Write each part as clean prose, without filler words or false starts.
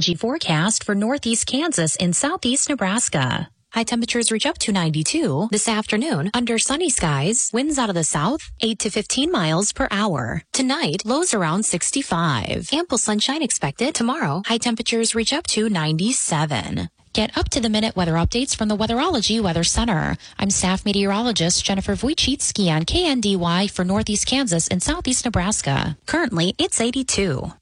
forecast for northeast Kansas and southeast Nebraska. High temperatures reach up to 92 this afternoon under sunny skies. Winds out of the south, 8 to 15 miles per hour. Tonight, lows around 65. Ample sunshine expected tomorrow. High temperatures reach up to 97. Get up-to-the-minute weather updates from the Weatherology Weather Center. I'm staff meteorologist Jennifer Wojcicki on KNDY for northeast Kansas and southeast Nebraska. Currently, it's 82.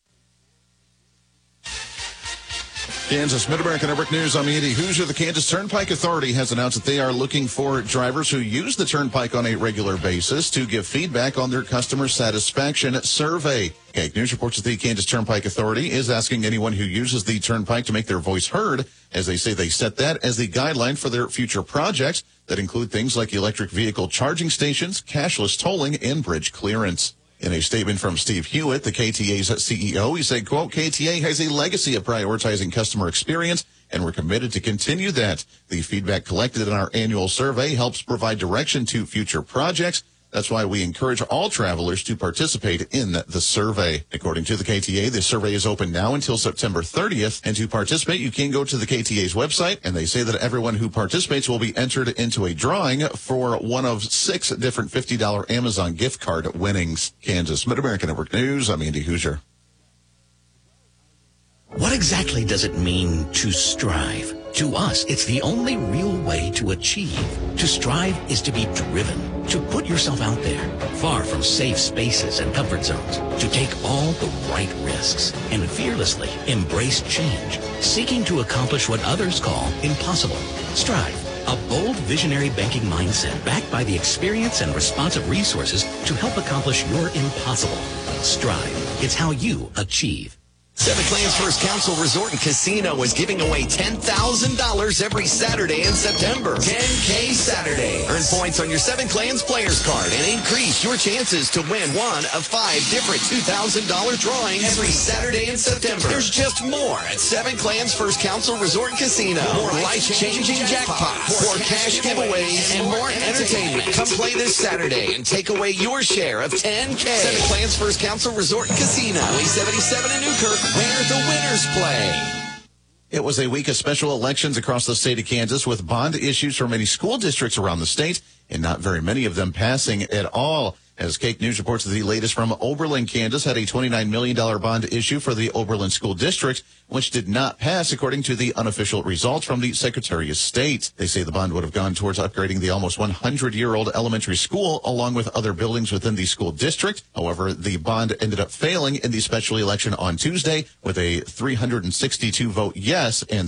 Kansas Mid-America Network News. I'm Andy Hoosier. The Kansas Turnpike Authority has announced that they are looking for drivers who use the Turnpike on a regular basis to give feedback on their customer satisfaction survey. KAKE News reports that the Kansas Turnpike Authority is asking anyone who uses the Turnpike to make their voice heard, as they say they set that as the guideline for their future projects that include things like electric vehicle charging stations, cashless tolling, and bridge clearance. In a statement from Steve Hewitt, the KTA's CEO, he said, quote, KTA has a legacy of prioritizing customer experience, and we're committed to continue that. The feedback collected in our annual survey helps provide direction to future projects. That's why we encourage all travelers to participate in the survey. According to the KTA, the survey is open now until September 30th. And to participate, you can go to the KTA's website. And they say that everyone who participates will be entered into a drawing for one of 6 different $50 Amazon gift card winnings. Kansas Mid-America Network News, I'm Andy Hoosier. What exactly does it mean to strive? To us, it's the only real way to achieve. To strive is to be driven, to put yourself out there, far from safe spaces and comfort zones, to take all the right risks and fearlessly embrace change, seeking to accomplish what others call impossible. Strive, a bold, visionary banking mindset backed by the experience and responsive resources to help accomplish your impossible. Strive, it's how you achieve. Seven Clans First Council Resort and Casino is giving away $10,000 every Saturday in September. 10K Saturday. Earn points on your Seven Clans Players Card and increase your chances to win one of 5 different $2,000 drawings every Saturday in September. There's just more at Seven Clans First Council Resort and Casino. More life-changing jackpots, more cash giveaways, and more entertainment. Come play this Saturday and take away your share of 10K. Seven Clans First Council Resort and Casino. Highway 77 in Newkirk, where the winners play. It was a week of special elections across the state of Kansas with bond issues for many school districts around the state, and not very many of them passing at all. As KAKE News reports, the latest from Oberlin, Kansas, had a $29 million bond issue for the Oberlin School District, which did not pass, according to the unofficial results from the Secretary of State. They say the bond would have gone towards upgrading the almost 100-year-old elementary school, along with other buildings within the school district. However, the bond ended up failing in the special election on Tuesday, with a 362 vote yes and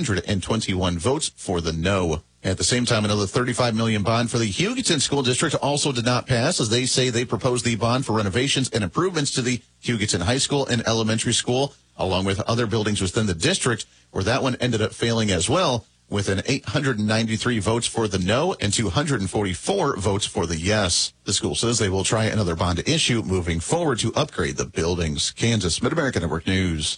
621 votes for the no. At the same time, another $35 million bond for the Hugoton School District also did not pass, as they say they proposed the bond for renovations and improvements to the Hugoton High School and Elementary School, along with other buildings within the district, where that one ended up failing as well, with an 893 votes for the no and 244 votes for the yes. The school says they will try another bond issue moving forward to upgrade the buildings. Kansas Mid-America Network News.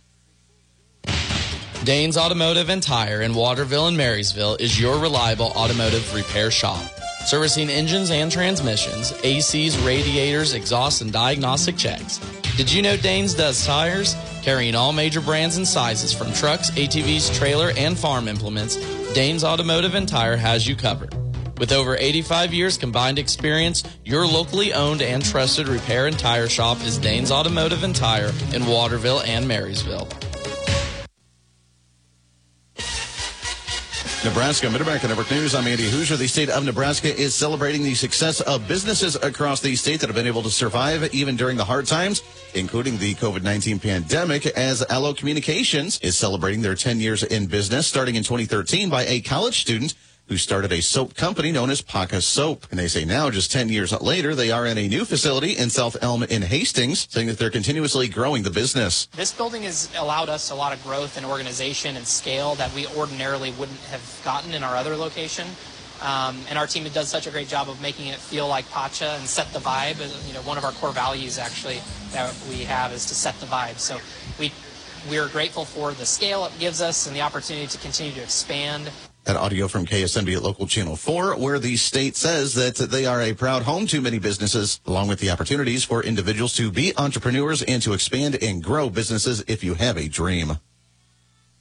Danes Automotive and Tire in Waterville and Marysville is your reliable automotive repair shop. Servicing engines and transmissions, ACs, radiators, exhaust, and diagnostic checks. Did you know Danes does tires? Carrying all major brands and sizes from trucks, ATVs, trailer, and farm implements, Danes Automotive and Tire has you covered. With over 85 years combined experience, your locally owned and trusted repair and tire shop is Danes Automotive and Tire in Waterville and Marysville. Nebraska Mid-America Network News. I'm Andy Hoosier. The state of Nebraska is celebrating the success of businesses across the state that have been able to survive even during the hard times, including the COVID-19 pandemic, as Allo Communications is celebrating their 10 years in business, starting in 2013 by a college student who started a soap company known as Paca Soap. And they say now, just 10 years later, they are in a new facility in South Elm in Hastings, saying that they're continuously growing the business. This building has allowed us a lot of growth and organization and scale that we ordinarily wouldn't have gotten in our other location. And our team does such a great job of making it feel like Pacha and set the vibe. You know, one of our core values actually that we have is to set the vibe. So we're grateful for the scale it gives us and the opportunity to continue to expand. That audio from KSNB at Local Channel 4, where the state says that they are a proud home to many businesses, along with the opportunities for individuals to be entrepreneurs and to expand and grow businesses if you have a dream.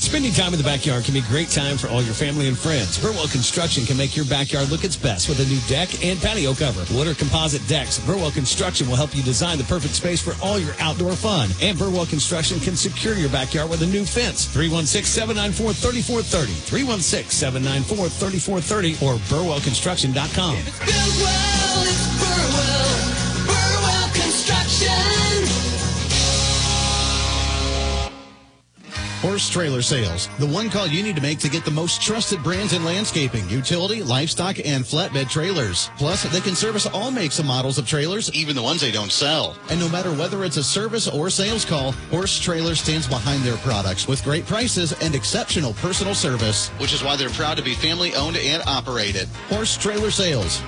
Spending time in the backyard can be a great time for all your family and friends. Burwell Construction can make your backyard look its best with a new deck and patio cover. Wood or composite decks, Burwell Construction will help you design the perfect space for all your outdoor fun. And Burwell Construction can secure your backyard with a new fence. 316-794-3430. 316-794-3430 or burwellconstruction.com. If it's Burwell, it's Burwell. Burwell Construction. Horse Trailer Sales, the one call you need to make to get the most trusted brands in landscaping, utility, livestock, and flatbed trailers. Plus, they can service all makes and models of trailers, even the ones they don't sell. And no matter whether it's a service or sales call, Horse Trailer stands behind their products with great prices and exceptional personal service, which is why they're proud to be family-owned and operated. Horse Trailer Sales,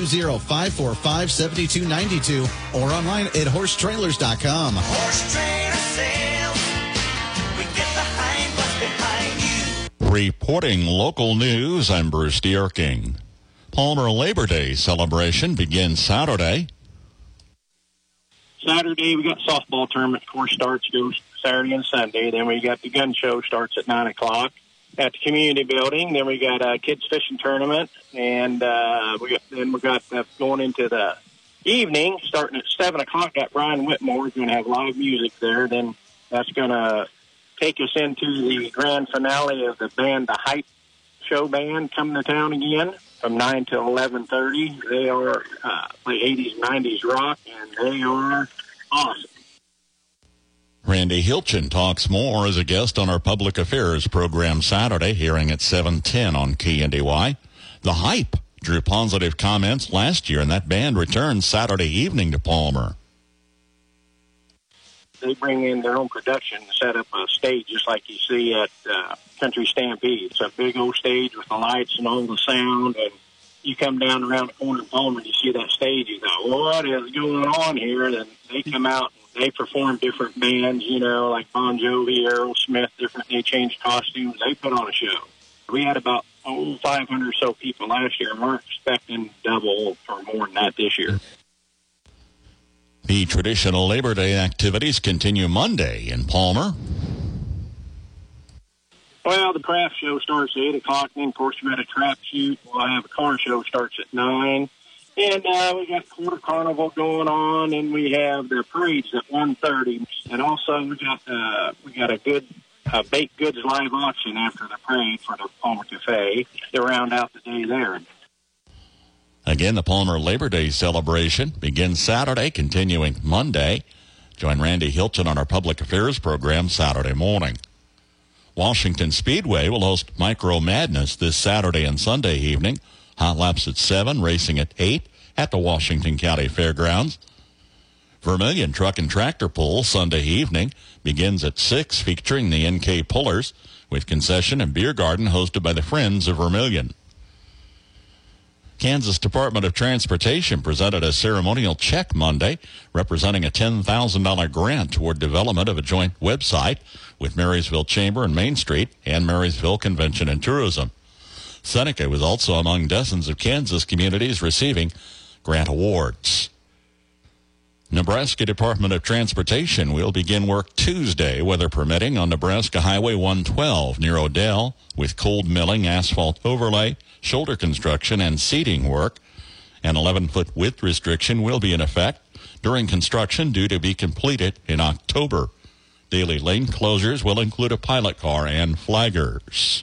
620-545-7292 or online at horsetrailers.com. Horse Trailer Sales. We get behind what's behind you. Reporting local news, I'm Bruce Dierking. Palmer Labor Day celebration begins Saturday. Saturday, we got softball tournament, of course, goes Saturday and Sunday. Then we got the gun show starts at 9 o'clock at the community building. Then we got a kids fishing tournament, and we got going into the evening, starting at 7 o'clock. Got Brian Whitmore going to have live music there. Then that's going to take us into the grand finale of the band, the Hype Show Band, coming to town again from 9 to 11:30. They are play 80s, 90s rock, and they are awesome. Randy Hilchin talks more as a guest on our public affairs program Saturday, hearing at 7:10 on KNDY. The Hype drew positive comments last year, and that band returns Saturday evening to Palmer. They bring in their own production to set up a stage just like you see at Country Stampede. It's a big old stage with the lights and all the sound, and you come down around the corner of Palmer and you see that stage, you go, what is going on here? And they come out and they perform different bands, you know, like Bon Jovi, Aerosmith, they change costumes. They put on a show. We had about 500 or so people last year, and we're expecting double or more than that this year. The traditional Labor Day activities continue Monday in Palmer. Well, the craft show starts at 8 o'clock. Then, of course, we got a trap shoot. We'll have a car show starts at 9. And we got quarter carnival going on, and we have the parades at 1:30. And also, we got a good baked goods live auction after the parade for the Palmer Cafe to round out the day there. Again, the Palmer Labor Day celebration begins Saturday, continuing Monday. Join Randy Hilton on our public affairs program Saturday morning. Washington Speedway will host Micro Madness this Saturday and Sunday evening. Hot laps at 7, racing at 8 at the Washington County Fairgrounds. Vermilion Truck and Tractor Pull Sunday evening begins at 6, featuring the NK Pullers, with concession and beer garden hosted by the Friends of Vermilion. Kansas Department of Transportation presented a ceremonial check Monday representing a $10,000 grant toward development of a joint website with Marysville Chamber and Main Street and Marysville Convention and Tourism. Seneca was also among dozens of Kansas communities receiving grant awards. Nebraska Department of Transportation will begin work Tuesday, weather permitting, on Nebraska Highway 112 near Odell with cold milling, asphalt overlay, shoulder construction, and seeding work. An 11-foot width restriction will be in effect during construction due to be completed in October. Daily lane closures will include a pilot car and flaggers.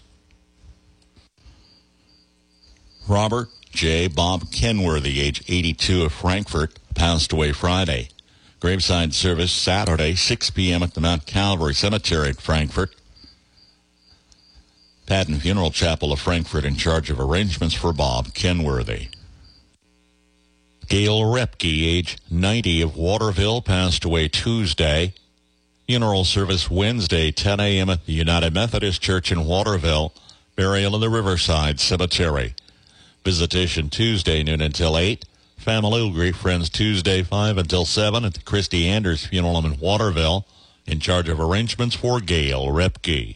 Robert J. Bob Kenworthy, age 82, of Frankfort, passed away Friday. Graveside service Saturday, 6 p.m. at the Mount Calvary Cemetery at Frankfort. Patton Funeral Chapel of Frankfort in charge of arrangements for Bob Kenworthy. Gail Repke, age 90, of Waterville, passed away Tuesday. Funeral service Wednesday, 10 a.m. at the United Methodist Church in Waterville. Burial in the Riverside Cemetery. Visitation Tuesday, noon until 8. Family will greet friends Tuesday, 5 until 7 at the Christy Anders Funeral Home in Waterville, in charge of arrangements for Gail Repke.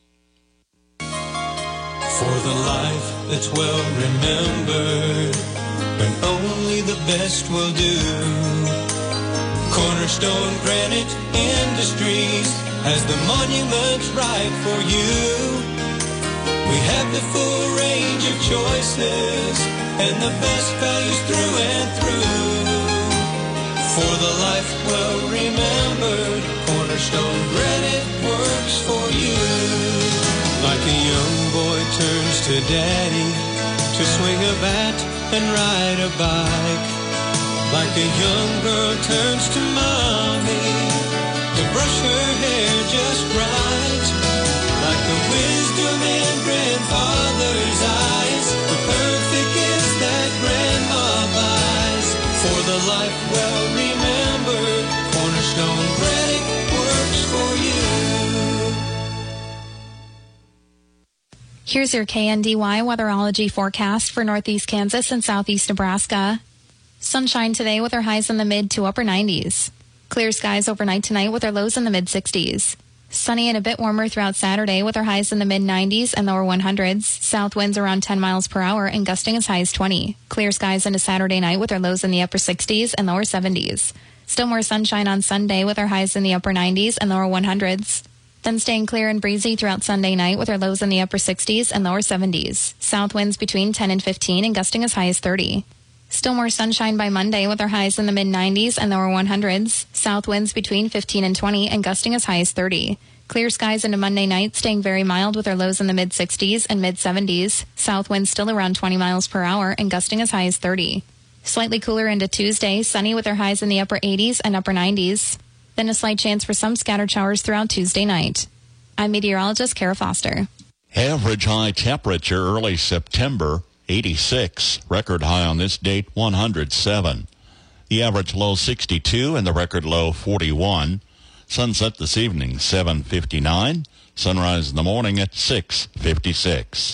For the life that's well remembered, when only the best will do. Cornerstone Granite Industries, as the monument's right for you. We have the full range of choices and the best values through and through. For the life well remembered, Cornerstone Granite works for you. Like a young boy turns to daddy to swing a bat and ride a bike. Like a young girl turns to mommy to brush her hair just right. Like the wisdom in grandfather's eyes, the perfect gift that grandma buys. For the life well remembered, Cornerstone Granite works for you. Here's your KNDY weatherology forecast for northeast Kansas and southeast Nebraska. Sunshine today with our highs in the mid to upper 90s. Clear skies overnight tonight with our lows in the mid 60s. Sunny and a bit warmer throughout Saturday with our highs in the mid 90s and lower 100s. South winds around 10 miles per hour and gusting as high as 20. Clear skies into Saturday night with our lows in the upper 60s and lower 70s. Still more sunshine on Sunday with our highs in the upper 90s and lower 100s. Then staying clear and breezy throughout Sunday night with our lows in the upper 60s and lower 70s. South winds between 10 and 15 and gusting as high as 30. Still more sunshine by Monday with our highs in the mid-90s and lower 100s. South winds between 15 and 20 and gusting as high as 30. Clear skies into Monday night, staying very mild with our lows in the mid-60s and mid-70s. South winds still around 20 miles per hour and gusting as high as 30. Slightly cooler into Tuesday, sunny with our highs in the upper 80s and upper 90s. Then a slight chance for some scattered showers throughout Tuesday night. I'm meteorologist Kara Foster. Average high temperature early September, 86. Record high on this date, 107. The average low, 62, and the record low, 41. Sunset this evening, 7:59. Sunrise in the morning at 6:56.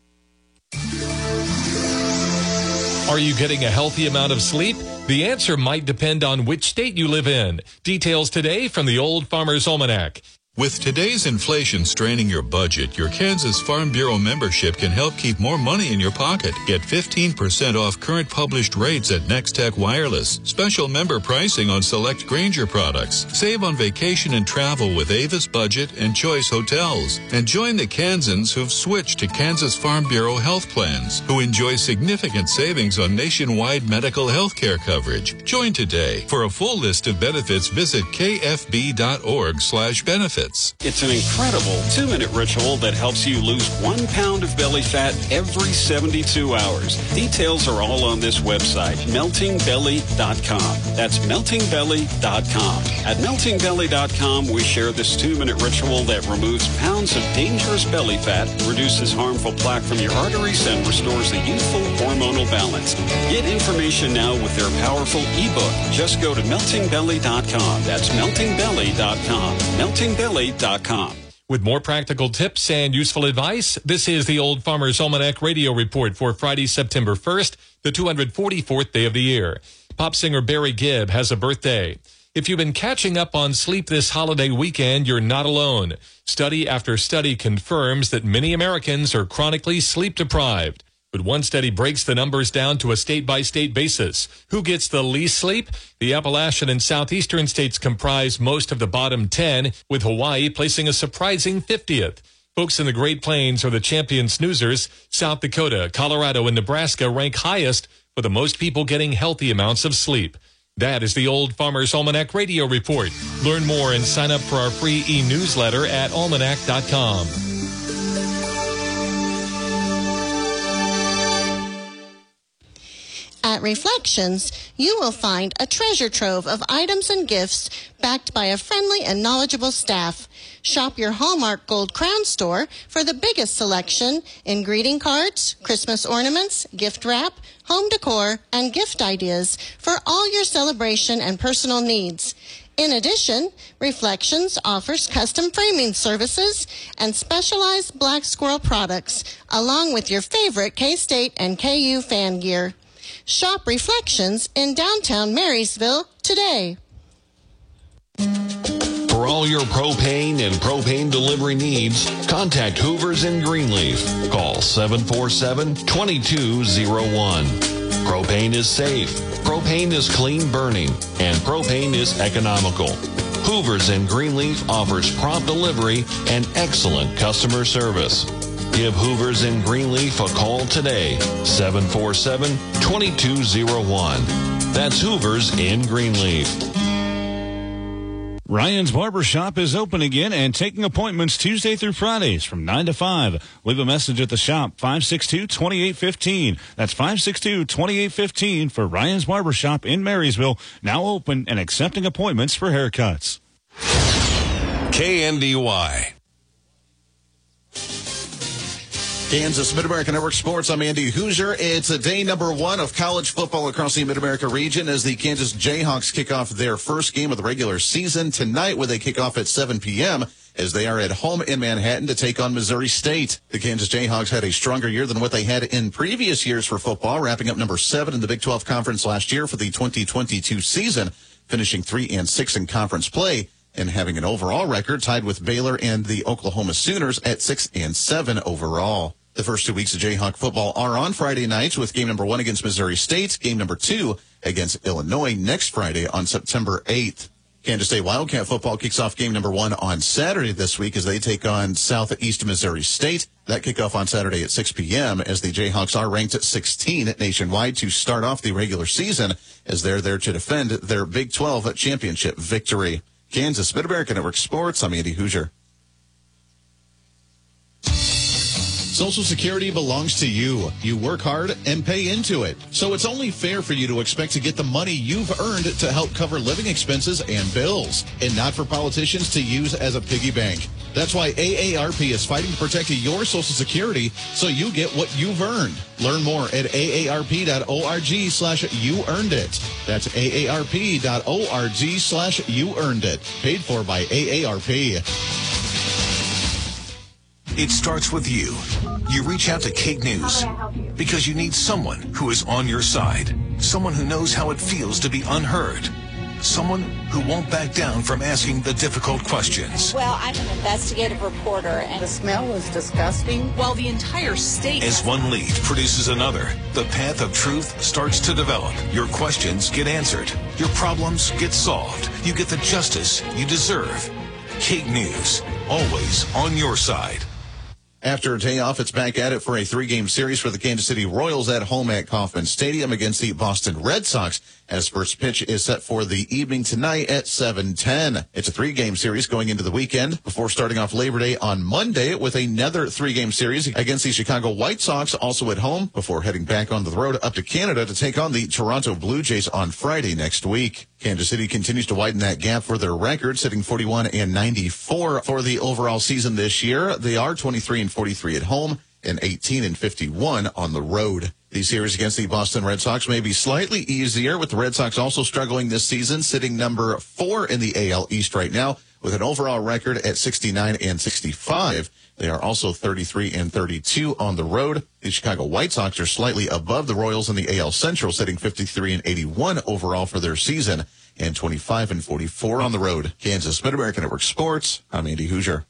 Are you getting a healthy amount of sleep? The answer might depend on which state you live in. Details today from the Old Farmer's Almanac. With today's inflation straining your budget, your Kansas Farm Bureau membership can help keep more money in your pocket. Get 15% off current published rates at Nextech Wireless. Special member pricing on select Grainger products. Save on vacation and travel with Avis Budget and Choice Hotels. And join the Kansans who've switched to Kansas Farm Bureau health plans, who enjoy significant savings on nationwide medical health care coverage. Join today. For a full list of benefits, visit kfb.org/benefits. It's an incredible 2-minute ritual that helps you lose 1 pound of belly fat every 72 hours. Details are all on this website, meltingbelly.com. That's meltingbelly.com. At meltingbelly.com, we share this 2-minute ritual that removes pounds of dangerous belly fat, reduces harmful plaque from your arteries, and restores a youthful hormonal balance. Get information now with their powerful ebook. Just go to meltingbelly.com. That's meltingbelly.com. Meltingbelly.com. With more practical tips and useful advice, this is the Old Farmer's Almanac radio report for Friday, September 1st, the 244th day of the year. Pop singer Barry Gibb has a birthday. If you've been catching up on sleep this holiday weekend, you're not alone. Study after study confirms that many Americans are chronically sleep deprived. But one study breaks the numbers down to a state-by-state basis. Who gets the least sleep? The Appalachian and southeastern states comprise most of the bottom 10, with Hawaii placing a surprising 50th. Folks in the Great Plains are the champion snoozers. South Dakota, Colorado, and Nebraska rank highest for the most people getting healthy amounts of sleep. That is the Old Farmer's Almanac radio report. Learn more and sign up for our free e-newsletter at almanac.com. At Reflections, you will find a treasure trove of items and gifts backed by a friendly and knowledgeable staff. Shop your Hallmark Gold Crown store for the biggest selection in greeting cards, Christmas ornaments, gift wrap, home decor, and gift ideas for all your celebration and personal needs. In addition, Reflections offers custom framing services and specialized Black Squirrel products, along with your favorite K-State and KU fan gear. Shop Reflections in downtown Marysville today. For all your propane and propane delivery needs, contact Hoover's in Greenleaf. Call 747-2201. Propane is safe, propane is clean burning, and propane is economical. Hoover's in Greenleaf offers prompt delivery and excellent customer service. Give Hoover's in Greenleaf a call today, 747-2201. That's Hoover's in Greenleaf. Ryan's Barbershop is open again and taking appointments Tuesday through Fridays from 9 to 5. Leave a message at the shop, 562-2815. That's 562-2815 for Ryan's Barbershop in Marysville, now open and accepting appointments for haircuts. KNDY. Kansas Mid-America Network Sports. I'm Andy Hoosier. It's a day number 1 of college football across the Mid-America region as the Kansas Jayhawks kick off their first game of the regular season tonight, where they kick off at 7 p.m. as they are at home in Manhattan to take on Missouri State. The Kansas Jayhawks had a stronger year than what they had in previous years for football, wrapping up number 7 in the Big 12 Conference last year for the 2022 season, finishing 3-6 in conference play and having an overall record tied with Baylor and the Oklahoma Sooners at 6-7 overall. The first 2 weeks of Jayhawk football are on Friday nights, with game number 1 against Missouri State, game number 2 against Illinois next Friday on September 8th. Kansas State Wildcat football kicks off game number 1 on Saturday this week as they take on Southeast Missouri State. That kickoff on Saturday at 6 p.m. as the Jayhawks are ranked at 16 nationwide to start off the regular season as they're there to defend their Big 12 championship victory. Kansas Mid-America Network Sports, I'm Andy Hoosier. Social Security belongs to you. You work hard and pay into it. So it's only fair for you to expect to get the money you've earned to help cover living expenses and bills, and not for politicians to use as a piggy bank. That's why AARP is fighting to protect your Social Security so you get what you've earned. Learn more at aarp.org/youearnedit. That's aarp.org/youearnedit. Paid for by AARP. It starts with you. You reach out to Kate News because you need someone who is on your side. Someone who knows how it feels to be unheard. Someone who won't back down from asking the difficult questions. Well, I'm an investigative reporter, and the smell was disgusting. Well, the entire state... As one lead produces another, the path of truth starts to develop. Your questions get answered. Your problems get solved. You get the justice you deserve. Kate News, always on your side. After a day off, it's back at it for a 3-game series for the Kansas City Royals at home at Kauffman Stadium against the Boston Red Sox, as first pitch is set for the evening tonight at 7:10. It's a 3-game series going into the weekend before starting off Labor Day on Monday with another 3-game series against the Chicago White Sox, also at home, before heading back on the road up to Canada to take on the Toronto Blue Jays on Friday next week. Kansas City continues to widen that gap for their record, sitting 41-94 for the overall season this year. They are 23-43 at home and 18-51 on the road. The series against the Boston Red Sox may be slightly easier, with the Red Sox also struggling this season, sitting number 4 in the AL East right now with an overall record at 69-65. They are also 33-32 on the road. The Chicago White Sox are slightly above the Royals in the AL Central, sitting 53-81 overall for their season and 25-44 on the road. Kansas Mid-America Network Sports, I'm Andy Hoosier.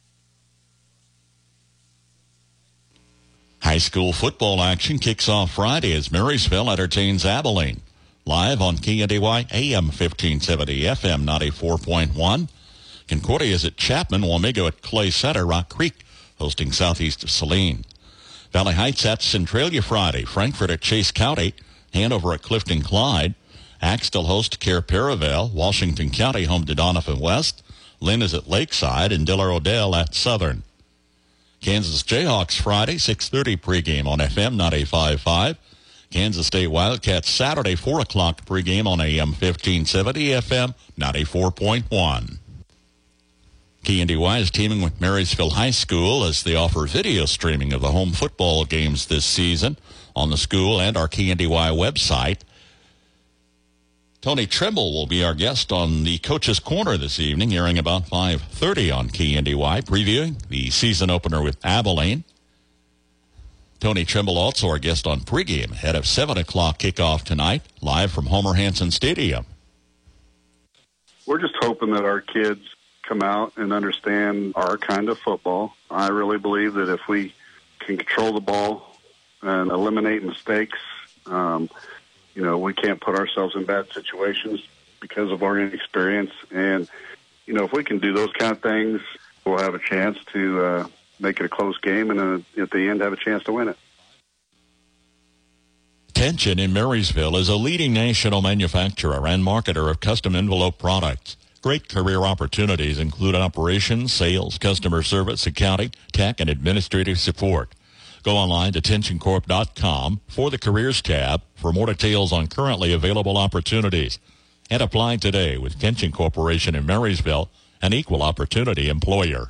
High school football action kicks off Friday as Marysville entertains Abilene. Live on KNDY AM 1570, FM 94.1. Concordia is at Chapman, Wamego at Clay Center, Rock Creek hosting southeast of Saline. Valley Heights at Centralia Friday, Frankfort at Chase County, Hanover at Clifton Clyde, Axtell host Care Paravel, Washington County home to Donovan West, Lynn is at Lakeside, and Diller Odell at Southern. Kansas Jayhawks Friday, 6:30 pregame on FM 95.5. Kansas State Wildcats Saturday, 4 o'clock pregame on AM 1570, FM 94.1. KNDY is teaming with Marysville High School as they offer video streaming of the home football games this season on the school and our KNDY website. Tony Trimble will be our guest on the Coach's Corner this evening, airing about 5:30 on KNDY, previewing the season opener with Abilene. Tony Trimble also our guest on pregame ahead of 7 o'clock kickoff tonight, live from Homer Hanson Stadium. We're just hoping that our kids come out and understand our kind of football. I really believe that if we can control the ball and eliminate mistakes, we can't put ourselves in bad situations because of our inexperience. And if we can do those kind of things, we'll have a chance to make it a close game and at the end have a chance to win it. Tension in Marysville is a leading national manufacturer and marketer of custom envelope products. Great career opportunities include operations, sales, customer service, accounting, tech, and administrative support. Go online to tensioncorp.com for the Careers tab for more details on currently available opportunities. And apply today with Tension Corporation in Marysville, an equal opportunity employer.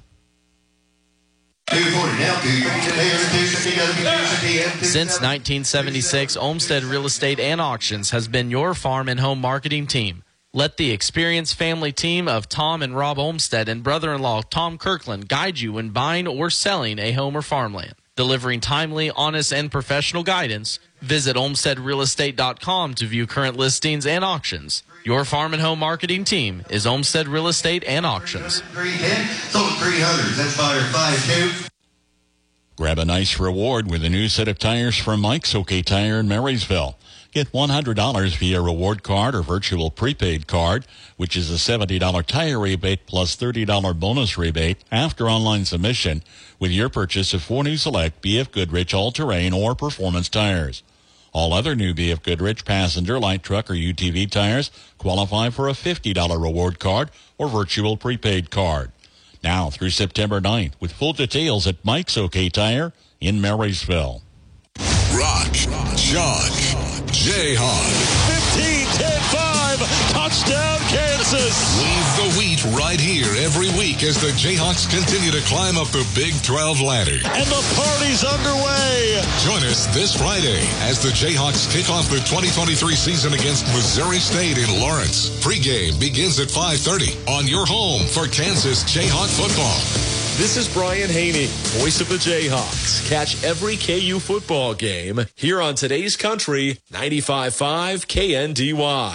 Since 1976, Olmsted Real Estate and Auctions has been your farm and home marketing team. Let the experienced family team of Tom and Rob Olmsted and brother-in-law Tom Kirkland guide you when buying or selling a home or farmland. Delivering timely, honest, and professional guidance, visit olmstedrealestate.com to view current listings and auctions. Your farm and home marketing team is Olmsted Real Estate and Auctions. 310, sold 300. That's fire 5-2. Grab a nice reward with a new set of tires from Mike's OK Tire in Marysville. Get $100 via reward card or virtual prepaid card, which is a $70 tire rebate plus $30 bonus rebate after online submission with your purchase of 4 new select BF Goodrich all-terrain or performance tires. All other new BF Goodrich passenger, light truck, or UTV tires qualify for a $50 reward card or virtual prepaid card. Now through September 9th with full details at Mike's OK Tire in Marysville. Rock, Chalk, Jayhawk. 15-10-5, touchdown Kansas. Leave the wheat right here every week as the Jayhawks continue to climb up the Big 12 ladder. And the party's underway. Join us this Friday as the Jayhawks kick off the 2023 season against Missouri State in Lawrence. Pregame begins at 5:30 on your home for Kansas Jayhawk football. This is Brian Haney, voice of the Jayhawks. Catch every KU football game here on Today's Country, 95.5 KNDY.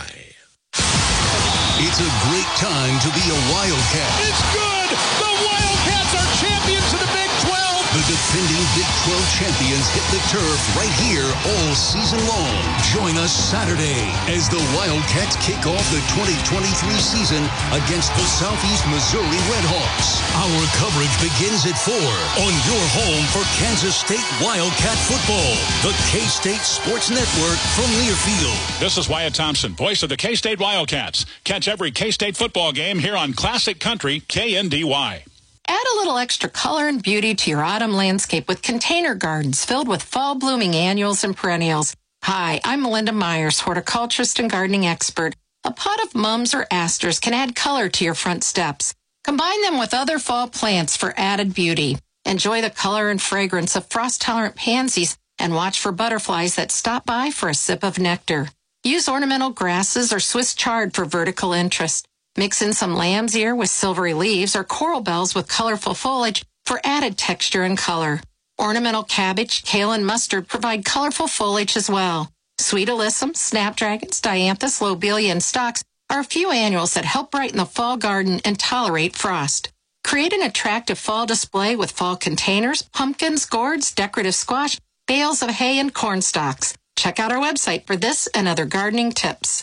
It's a great time to be a Wildcat. It's good! The Wildcats are champions of the Big 12! The defending Big 12 champions hit the turf right here all season long. Join us Saturday as the Wildcats kick off the 2023 season against the Southeast Missouri Redhawks. Our coverage begins at 4 on your home for Kansas State Wildcat football. The K-State Sports Network from Learfield. This is Wyatt Thompson, voice of the K-State Wildcats. Catch every K-State football game here on Classic Country KNDY. Add a little extra color and beauty to your autumn landscape with container gardens filled with fall-blooming annuals and perennials. Hi, I'm Melinda Myers, horticulturist and gardening expert. A pot of mums or asters can add color to your front steps. Combine them with other fall plants for added beauty. Enjoy the color and fragrance of frost-tolerant pansies and watch for butterflies that stop by for a sip of nectar. Use ornamental grasses or Swiss chard for vertical interest. Mix in some lamb's ear with silvery leaves or coral bells with colorful foliage for added texture and color. Ornamental cabbage, kale, and mustard provide colorful foliage as well. Sweet alyssum, snapdragons, dianthus, lobelia, and stocks are a few annuals that help brighten the fall garden and tolerate frost. Create an attractive fall display with fall containers, pumpkins, gourds, decorative squash, bales of hay, and corn stalks. Check out our website for this and other gardening tips.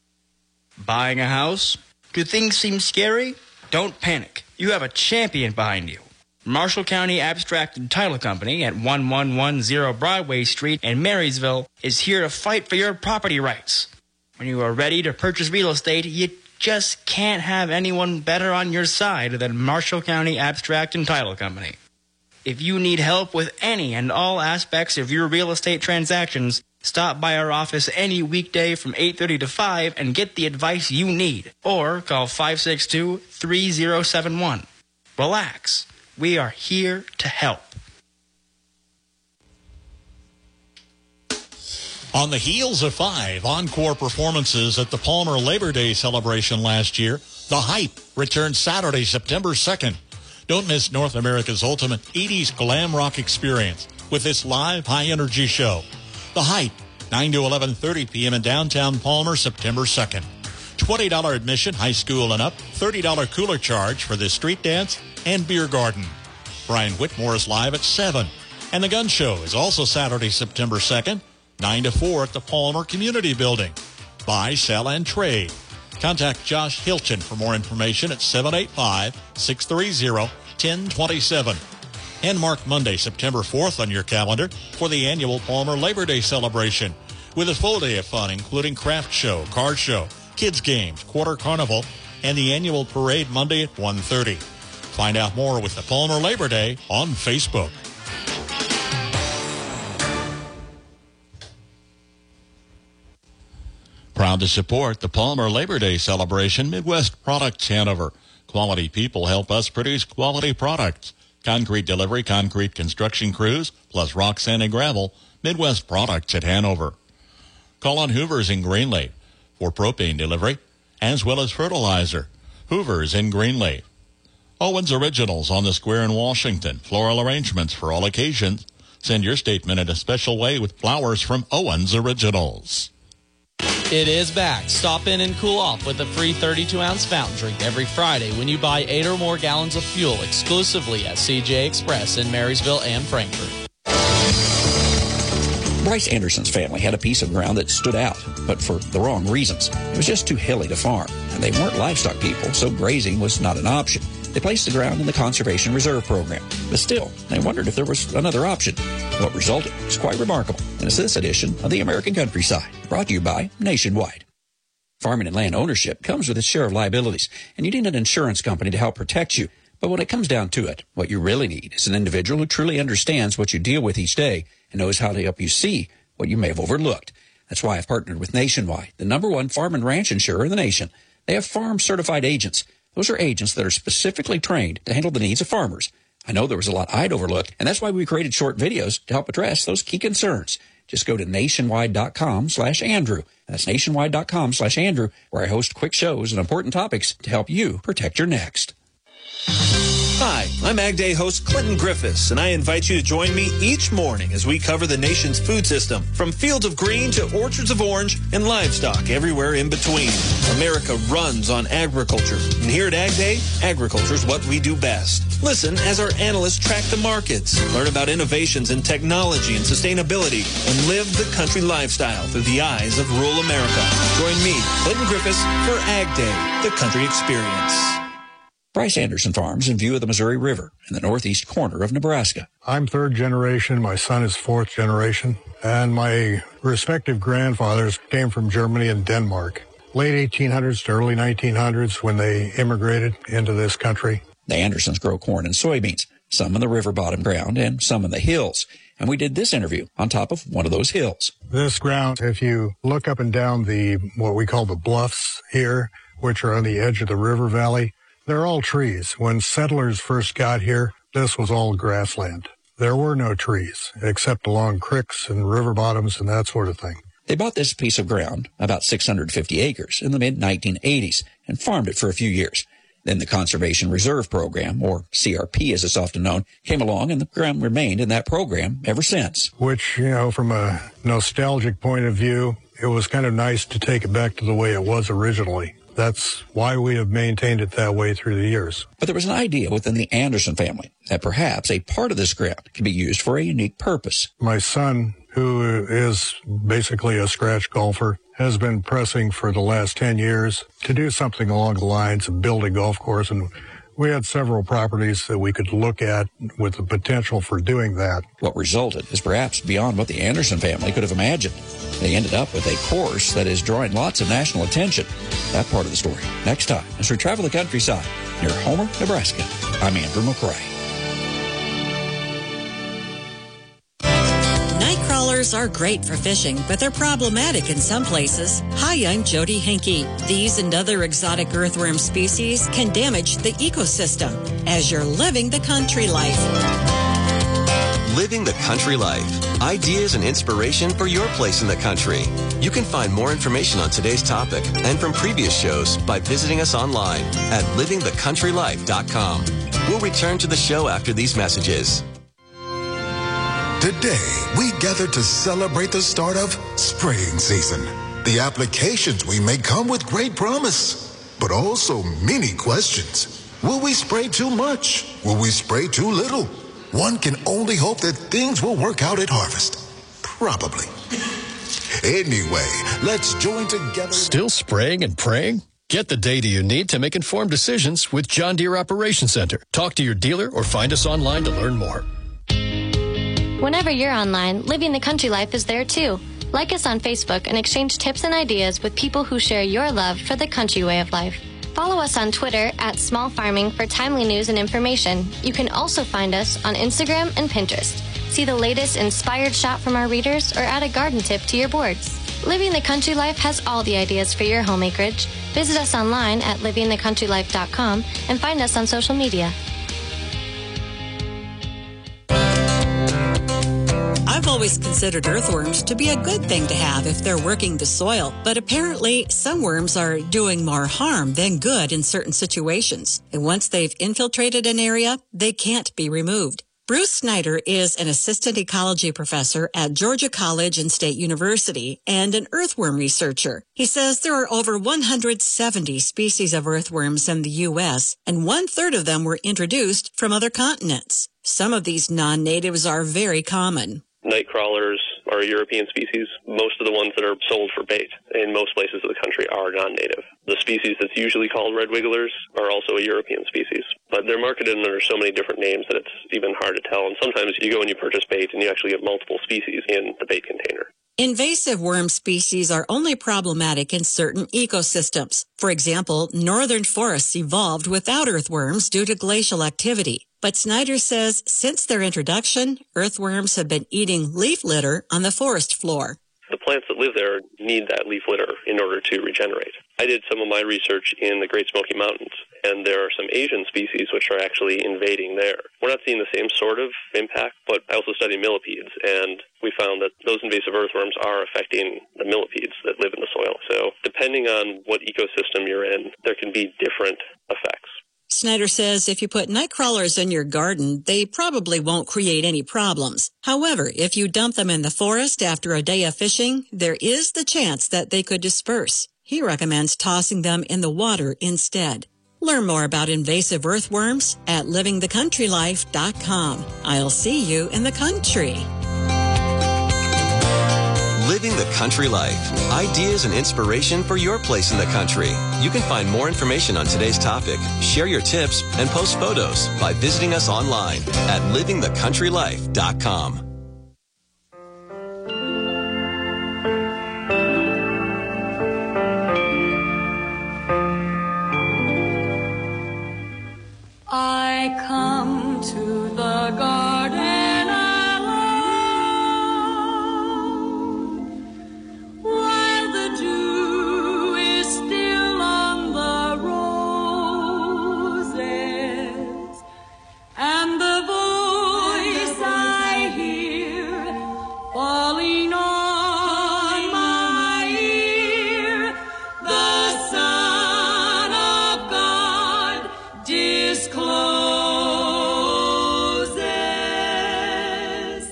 Buying a house? Do things seem scary? Don't panic. You have a champion behind you. Marshall County Abstract and Title Company at 1110 Broadway Street in Marysville is here to fight for your property rights. When you are ready to purchase real estate, you just can't have anyone better on your side than Marshall County Abstract and Title Company. If you need help with any and all aspects of your real estate transactions, stop by our office any weekday from 8:30 to 5 and get the advice you need. Or call 562-3071. Relax. We are here to help. On the heels of 5 encore performances at the Palmer Labor Day celebration last year, The Hype returns Saturday, September 2nd. Don't miss North America's ultimate 80s glam rock experience with this live high-energy show. The Hype, 9 to 11:30 p.m. in downtown Palmer, September 2nd. $20 admission, high school and up, $30 cooler charge for this street dance and beer garden. Brian Whitmore is live at 7. And the Gun Show is also Saturday, September 2nd, 9 to 4 at the Palmer Community Building. Buy, sell, and trade. Contact Josh Hilton for more information at 785-630-1027. And mark Monday, September 4th on your calendar for the annual Palmer Labor Day celebration with a full day of fun, including craft show, car show, kids games, quarter carnival, and the annual parade Monday at 1:30. Find out more with the Palmer Labor Day on Facebook. Proud to support the Palmer Labor Day celebration, Midwest Products Hanover. Quality people help us produce quality products. Concrete delivery, concrete construction crews, plus rock, sand, and gravel, Midwest Products at Hanover. Call on Hoover's in Greenleaf for propane delivery, as well as fertilizer. Hoover's in Greenleaf. Owens Originals on the Square in Washington. Floral arrangements for all occasions. Send your statement in a special way with flowers from Owens Originals. It is back. Stop in and cool off with a free 32-ounce fountain drink every Friday when you buy 8 or more gallons of fuel exclusively at CJ Express in Marysville and Frankfort. Bryce Anderson's family had a piece of ground that stood out, but for the wrong reasons. It was just too hilly to farm, and they weren't livestock people, so grazing was not an option. They placed the ground in the Conservation Reserve Program, but still, they wondered if there was another option. What resulted was quite remarkable, and it's this edition of the American Countryside, brought to you by Nationwide. Farming and land ownership comes with its share of liabilities, and you need an insurance company to help protect you. But when it comes down to it, what you really need is an individual who truly understands what you deal with each day and knows how to help you see what you may have overlooked. That's why I've partnered with Nationwide, the #1 farm and ranch insurer in the nation. They have farm-certified agents. Those are agents that are specifically trained to handle the needs of farmers. I know there was a lot I'd overlooked, and that's why we created short videos to help address those key concerns. Just go to nationwide.com/Andrew. That's nationwide.com/Andrew, where I host quick shows and important topics to help you protect your next. Hi, I'm Ag Day host Clinton Griffiths, and I invite you to join me each morning as we cover the nation's food system, from fields of green to orchards of orange and livestock everywhere in between. America runs on agriculture, and here at Ag Day, agriculture is what we do best. Listen as our analysts track the markets, learn about innovations in technology and sustainability, and live the country lifestyle through the eyes of rural America. Join me, Clinton Griffiths, for Ag Day, the country experience. Bryce Anderson farms in view of the Missouri River in the northeast corner of Nebraska. I'm third generation. My son is fourth generation. And my respective grandfathers came from Germany and Denmark. Late 1800s to early 1900s when they immigrated into this country. The Andersons grow corn and soybeans, some in the river bottom ground and some in the hills. And we did this interview on top of one of those hills. This ground, if you look up and down what we call the bluffs here, which are on the edge of the river valley, they're all trees. When settlers first got here, this was all grassland. There were no trees, except along creeks and river bottoms and that sort of thing. They bought this piece of ground, about 650 acres, in the mid-1980s and farmed it for a few years. Then the Conservation Reserve Program, or CRP as it's often known, came along and the ground remained in that program ever since. Which, from a nostalgic point of view, it was kind of nice to take it back to the way it was originally. That's why we have maintained it that way through the years. But there was an idea within the Anderson family that perhaps a part of this ground could be used for a unique purpose. My son, who is basically a scratch golfer, has been pressing for the last 10 years to do something along the lines of build a golf course, and we had several properties that we could look at with the potential for doing that. What resulted is perhaps beyond what the Anderson family could have imagined. They ended up with a course that is drawing lots of national attention. That part of the story next time as we travel the countryside near Homer, Nebraska. I'm Andrew McCrae. Night crawlers are great for fishing, but they're problematic in some places. Hi, I'm Jody Henke. These and other exotic earthworm species can damage the ecosystem as you're living the country life. Living the country life. Ideas and inspiration for your place in the country. You can find more information on today's topic and from previous shows by visiting us online at livingthecountrylife.com. We'll return to the show after these messages. Today, we gather to celebrate the start of spraying season. The applications we make come with great promise, but also many questions. Will we spray too much? Will we spray too little? One can only hope that things will work out at harvest. Probably. Anyway, let's join together. Still spraying and praying? Get the data you need to make informed decisions with John Deere Operations Center. Talk to your dealer or find us online to learn more. Whenever you're online, Living the Country Life is there too. Like us on Facebook and exchange tips and ideas with people who share your love for the country way of life. Follow us on Twitter at Small Farming for timely news and information. You can also find us on Instagram and Pinterest. See the latest inspired shot from our readers or add a garden tip to your boards. Living the Country Life has all the ideas for your home acreage. Visit us online at livingthecountrylife.com and find us on social media. I've always considered earthworms to be a good thing to have if they're working the soil, but apparently some worms are doing more harm than good in certain situations. And once they've infiltrated an area, they can't be removed. Bruce Snyder is an assistant ecology professor at Georgia College and State University and an earthworm researcher. He says there are over 170 species of earthworms in the U.S., and 1/3 of them were introduced from other continents. Some of these non-natives are very common. Night crawlers are a European species. Most of the ones that are sold for bait in most places of the country are non-native. The species that's usually called red wigglers are also a European species. But they're marketed under so many different names that it's even hard to tell. And sometimes you go and you purchase bait and you actually get multiple species in the bait container. Invasive worm species are only problematic in certain ecosystems. For example, northern forests evolved without earthworms due to glacial activity. But Snyder says since their introduction, earthworms have been eating leaf litter on the forest floor. The plants that live there need that leaf litter in order to regenerate. I did some of my research in the Great Smoky Mountains, and there are some Asian species which are actually invading there. We're not seeing the same sort of impact, but I also study millipedes, and we found that those invasive earthworms are affecting the millipedes that live in the soil. So depending on what ecosystem you're in, there can be different effects. Snyder says if you put night crawlers in your garden, they probably won't create any problems. However, if you dump them in the forest after a day of fishing, there is the chance that they could disperse. He recommends tossing them in the water instead. Learn more about invasive earthworms at livingthecountrylife.com. I'll see you in the country. Living the Country Life. Ideas and inspiration for your place in the country. You can find more information on today's topic, share your tips, and post photos by visiting us online at livingthecountrylife.com. I come to the garden alone, while the dew is still on the roses, and the voice I hear falling on my ear, the Son of God discloses,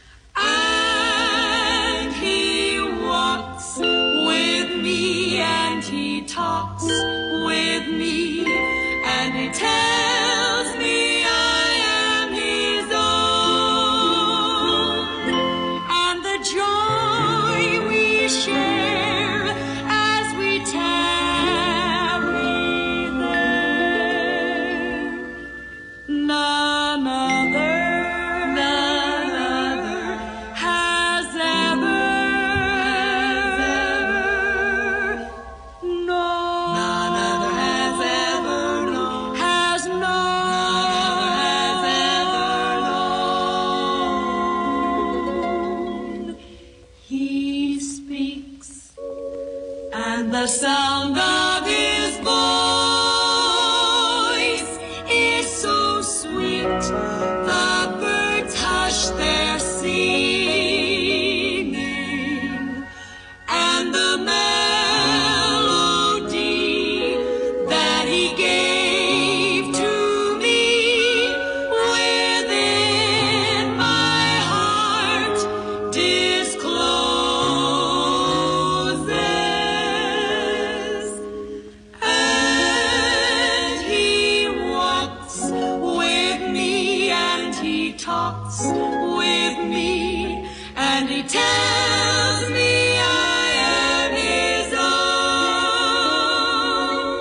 and he walks with me, and he talks with me, and he tells me I am his own, and the joy we share as we tarry there, none other has ever known. None other has ever known. Has known. He speaks, and the sound of his voice is so sweet, the birds hush their singing, and the melody that he gave to me within my heart discloses, and he walks with me, and he talks with me, and he tells me I am his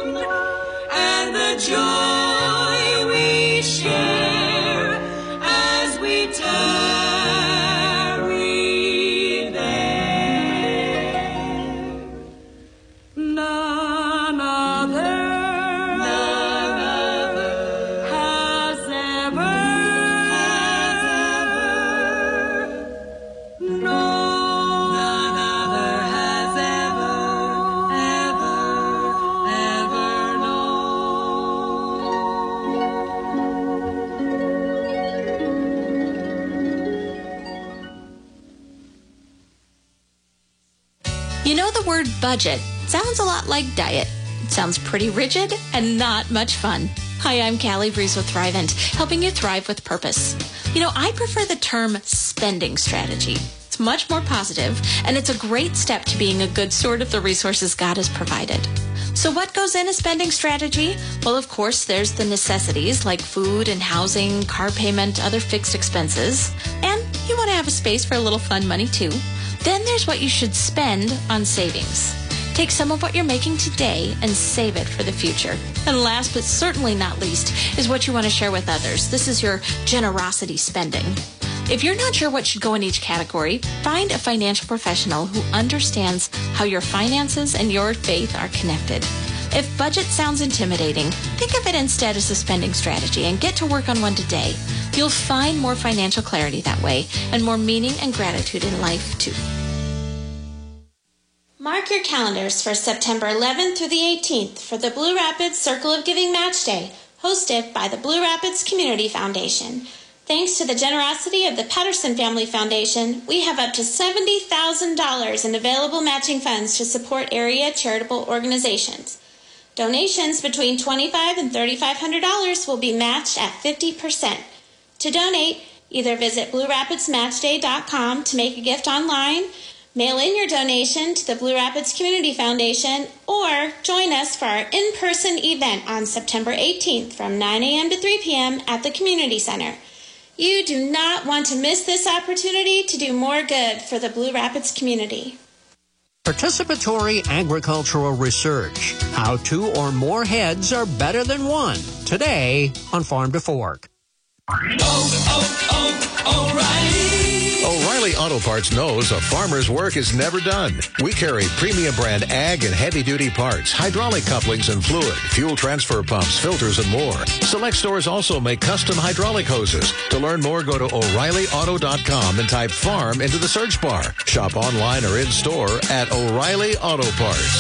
You know, the word budget sounds a lot like diet. It sounds pretty rigid and not much fun. Hi, I'm Callie Breeze with Thrivent, helping you thrive with purpose. You know, I prefer the term spending strategy. It's much more positive, and it's a great step to being a good steward of the resources God has provided. So what goes in a spending strategy? Well, of course, there's the necessities like food and housing, car payment, other fixed expenses. And you want to have a space for a little fun money too. Then there's what you should spend on savings. Take some of what you're making today and save it for the future. And last but certainly not least is what you want to share with others. This is your generosity spending. If you're not sure what should go in each category, find a financial professional who understands how your finances and your faith are connected. If budget sounds intimidating, think of it instead as a spending strategy and get to work on one today. You'll find more financial clarity that way and more meaning and gratitude in life too. Mark your calendars for September 11th through the 18th for the Blue Rapids Circle of Giving Match Day, hosted by the Blue Rapids Community Foundation. Thanks to the generosity of the Patterson Family Foundation, we have up to $70,000 in available matching funds to support area charitable organizations. Donations between $2,500 and $3,500 will be matched at 50%. To donate, either visit BlueRapidsMatchday.com to make a gift online, mail in your donation to the Blue Rapids Community Foundation, or join us for our in-person event on September 18th from 9 a.m. to 3 p.m. at the Community Center. You do not want to miss this opportunity to do more good for the Blue Rapids community. Participatory agricultural research. How two or more heads are better than one. Today on Farm to Fork. O'Reilly Auto Parts knows a farmer's work is never done. We carry premium brand ag and heavy-duty parts, hydraulic couplings and fluid, fuel transfer pumps, filters, and more. Select stores also make custom hydraulic hoses. To learn more, go to O'ReillyAuto.com and type farm into the search bar. Shop online or in-store at O'Reilly Auto Parts.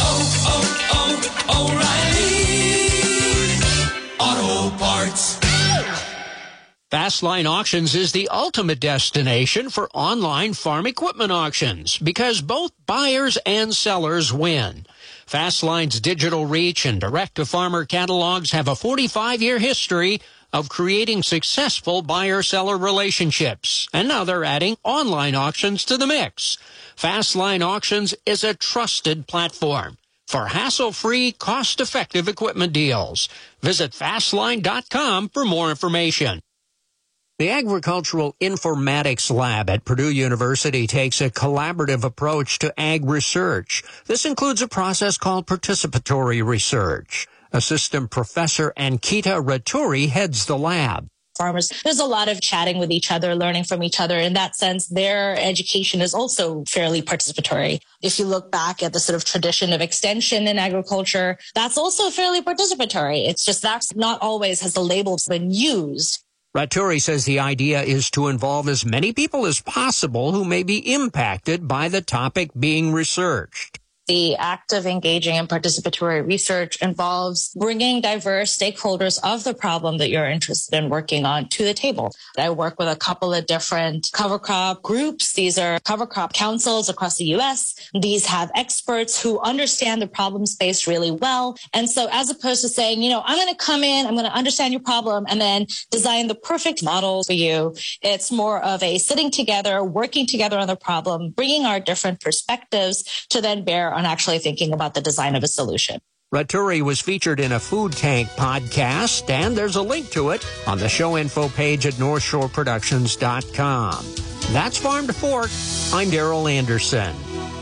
O'Reilly Auto Parts. Fastline Auctions is the ultimate destination for online farm equipment auctions because both buyers and sellers win. Fastline's digital reach and direct-to-farmer catalogs have a 45-year history of creating successful buyer-seller relationships. And now they're adding online auctions to the mix. Fastline Auctions is a trusted platform for hassle-free, cost-effective equipment deals. Visit Fastline.com for more information. The Agricultural Informatics Lab at Purdue University takes a collaborative approach to ag research. This includes a process called participatory research. Assistant Professor Ankita Raturi heads the lab. Farmers, there's a lot of chatting with each other, learning from each other. In that sense, their education is also fairly participatory. If you look back at the sort of tradition of extension in agriculture, that's also fairly participatory. It's just that's not always has the labels been used. Raturi says the idea is to involve as many people as possible who may be impacted by the topic being researched. The act of engaging in participatory research involves bringing diverse stakeholders of the problem that you're interested in working on to the table. I work with a couple of different cover crop groups. These are cover crop councils across the U.S. These have experts who understand the problem space really well. And so as opposed to saying, I'm going to come in, I'm going to understand your problem and then design the perfect model for you, it's more of a sitting together, working together on the problem, bringing our different perspectives to then bear on actually thinking about the design of a solution. Raturi was featured in a Food Tank podcast, and there's a link to it on the show info page at NorthshoreProductions.com. That's Farm to Fork. I'm Darrell Anderson.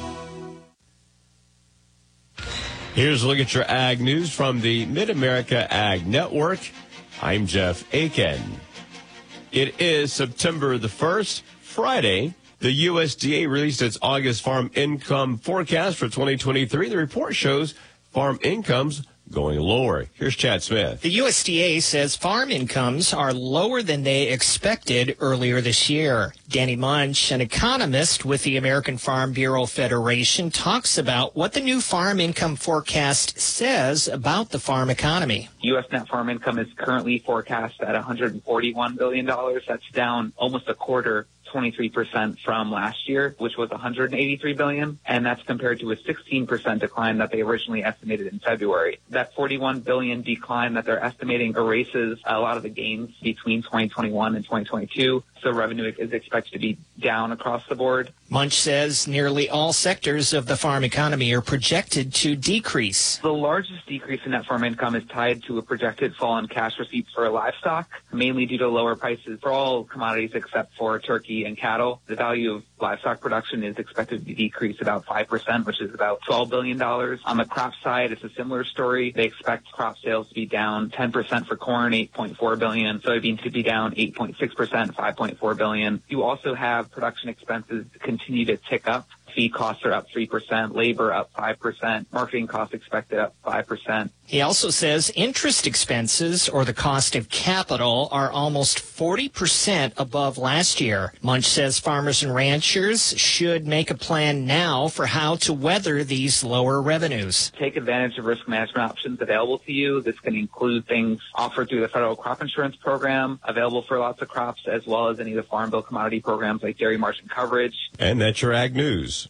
Here's a look at your ag news from the Mid-America Ag Network. I'm Jeff Aiken. It is September the 1st, Friday. The USDA released its August farm income forecast for 2023. The report shows farm incomes going lower. Here's Chad Smith. The USDA says farm incomes are lower than they expected earlier this year. Danny Munch, an economist with the American Farm Bureau Federation, talks about what the new farm income forecast says about the farm economy. U.S. net farm income is currently forecast at $141 billion. That's down almost a quarter 23% from last year, which was $183 billion, and that's compared to a 16% decline that they originally estimated in February. That $41 billion decline that they're estimating erases a lot of the gains between 2021 and 2022. So revenue is expected to be down across the board. Munch says nearly all sectors of the farm economy are projected to decrease. The largest decrease in net farm income is tied to a projected fall in cash receipts for livestock, mainly due to lower prices for all commodities except for turkey and cattle. The value of livestock production is expected to decrease about 5%, which is about $12 billion. On the crop side, it's a similar story. They expect crop sales to be down 10% for corn, $8.4 billion. Soybeans to be down 8.6%, $5.4 billion. You also have production expenses continue to tick up. Feed costs are up 3%, labor up 5%, marketing costs expected up 5%. He also says interest expenses, or the cost of capital, are almost 40% above last year. Munch says farmers and ranchers should make a plan now for how to weather these lower revenues. Take advantage of risk management options available to you. This can include things offered through the federal crop insurance program, available for lots of crops, as well as any of the Farm Bill commodity programs like dairy margin coverage. And that's your Ag News.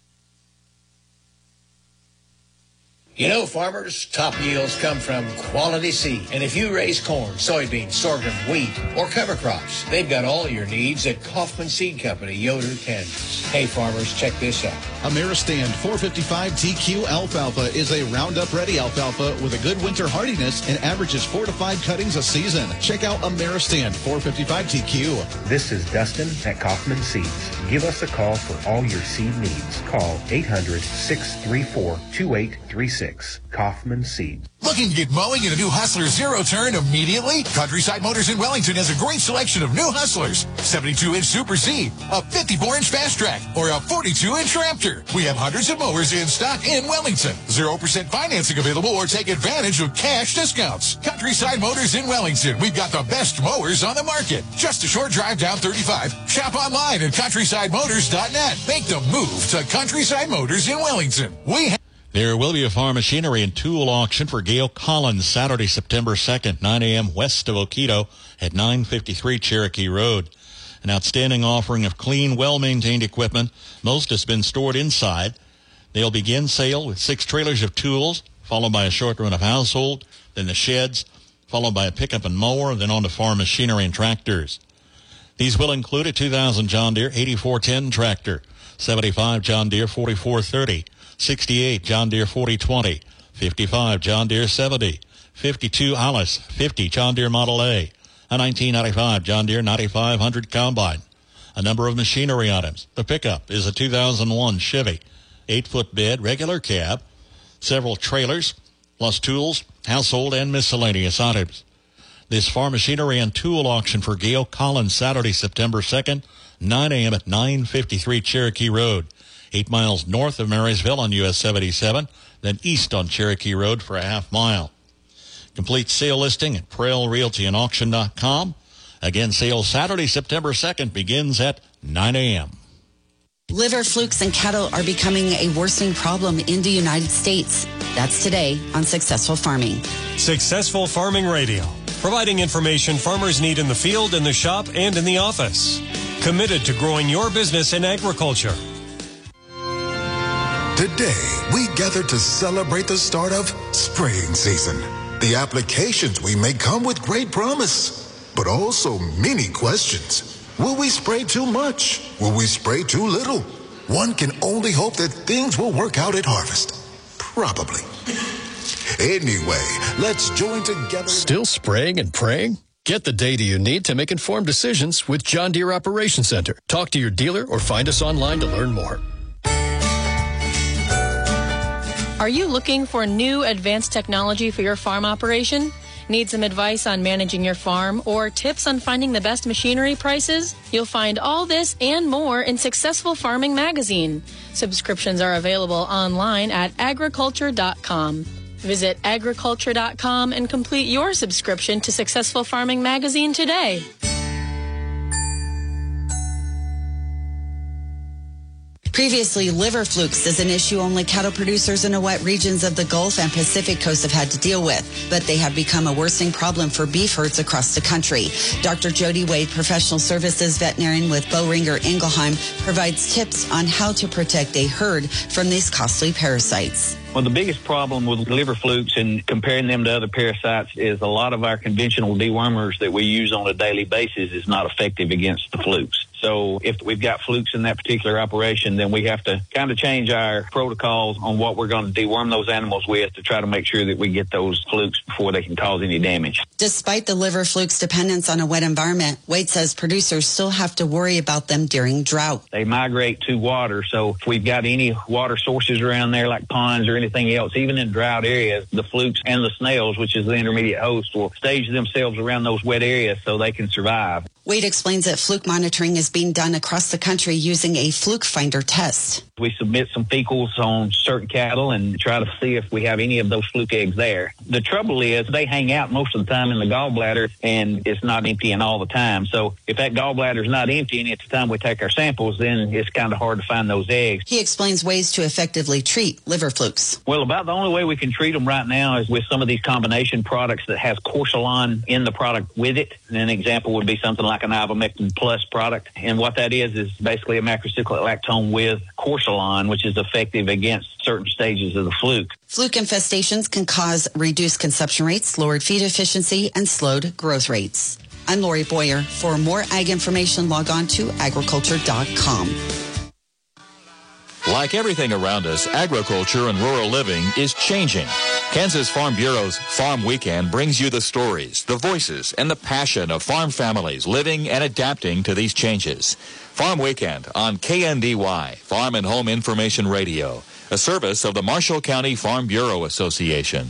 You know, farmers, top yields come from quality seed. And if you raise corn, soybeans, sorghum, wheat, or cover crops, they've got all your needs at Kaufman Seed Company, Yoder, Kansas. Hey, farmers, check this out. Ameristand 455 TQ alfalfa is a Roundup-ready alfalfa with a good winter hardiness and averages 4 to 5 cuttings a season. Check out Ameristand 455 TQ. This is Dustin at Kaufman Seeds. Give us a call for all your seed needs. Call 800-634-2836. Kaufman Seeds. Looking to get mowing in a new Hustler Zero Turn immediately? Countryside Motors in Wellington has a great selection of new Hustlers. 72-inch Super C, a 54-inch Fast Track, or a 42-inch Raptor. We have hundreds of mowers in stock in Wellington. 0% financing available, or take advantage of cash discounts. Countryside Motors in Wellington. We've got the best mowers on the market. Just a short drive down 35. Shop online at countrysidemotors.net. Make the move to Countryside Motors in Wellington. There will be a farm machinery and tool auction for Gail Collins Saturday, September 2nd, 9 a.m. west of Oquito at 953 Cherokee Road. An outstanding offering of clean, well-maintained equipment. Most has been stored inside. They'll begin sale with 6 trailers of tools, followed by a short run of household, then the sheds, followed by a pickup and mower, then on to farm machinery and tractors. These will include a 2000 John Deere 8410 tractor, 75 John Deere 4430, 68 John Deere 4020, 55 John Deere 70, 52 Alice, 50 John Deere Model A, a 1995 John Deere 9500 combine. A number of machinery items. The pickup is a 2001 Chevy, 8-foot bed, regular cab, several trailers, plus tools, household, and miscellaneous items. This farm machinery and tool auction for Gail Collins Saturday, September 2nd, 9 a.m. at 953 Cherokee Road. 8 miles north of Marysville on US 77, then east on Cherokee Road for a half mile. Complete sale listing at PrailRealtyandAuction.com. Again, sale Saturday, September 2nd begins at 9 a.m. Liver flukes in cattle are becoming a worsening problem in the United States. That's today on Successful Farming. Successful Farming Radio, providing information farmers need in the field, in the shop, and in the office. Committed to growing your business in agriculture. Today, we gather to celebrate the start of spraying season. The applications we make come with great promise, but also many questions. Will we spray too much? Will we spray too little? One can only hope that things will work out at harvest. Probably. Anyway, let's join together. Still spraying and praying? Get the data you need to make informed decisions with John Deere Operations Center. Talk to your dealer or find us online to learn more. Are you looking for new advanced technology for your farm operation? Need some advice on managing your farm or tips on finding the best machinery prices? You'll find all this and more in Successful Farming Magazine. Subscriptions are available online at agriculture.com. Visit agriculture.com and complete your subscription to Successful Farming Magazine today. Previously, liver flukes is an issue only cattle producers in the wet regions of the Gulf and Pacific coast have had to deal with, but they have become a worsening problem for beef herds across the country. Dr. Jody Wade, professional services veterinarian with Boehringer Ingelheim, provides tips on how to protect a herd from these costly parasites. Well, the biggest problem with liver flukes and comparing them to other parasites is a lot of our conventional dewormers that we use on a daily basis is not effective against the flukes. So if we've got flukes in that particular operation, then we have to kind of change our protocols on what we're going to deworm those animals with to try to make sure that we get those flukes before they can cause any damage. Despite the liver fluke's dependence on a wet environment, Wade says producers still have to worry about them during drought. They migrate to water, so if we've got any water sources around there like ponds or anything else, even in drought areas, the flukes and the snails, which is the intermediate host, will stage themselves around those wet areas so they can survive. Wade explains that fluke monitoring is being done across the country using a fluke finder test. We submit some fecals on certain cattle and try to see if we have any of those fluke eggs there. The trouble is they hang out most of the time in the gallbladder and it's not emptying all the time. So if that gallbladder is not emptying at the time we take our samples, then it's kind of hard to find those eggs. He explains ways to effectively treat liver flukes. Well, about the only way we can treat them right now is with some of these combination products that has Corsalon in the product with it. And an example would be something like an Ivermectin Plus product. And what that is basically a macrocyclic lactone with Corsalon, which is effective against certain stages of the fluke. Fluke infestations can cause reduced consumption rates, lowered feed efficiency, and slowed growth rates. I'm Lori Boyer. For more ag information, log on to agriculture.com. Like everything around us, agriculture and rural living is changing. Kansas Farm Bureau's Farm Weekend brings you the stories, the voices, and the passion of farm families living and adapting to these changes. Farm Weekend on KNDY, Farm and Home Information Radio, a service of the Marshall County Farm Bureau Association.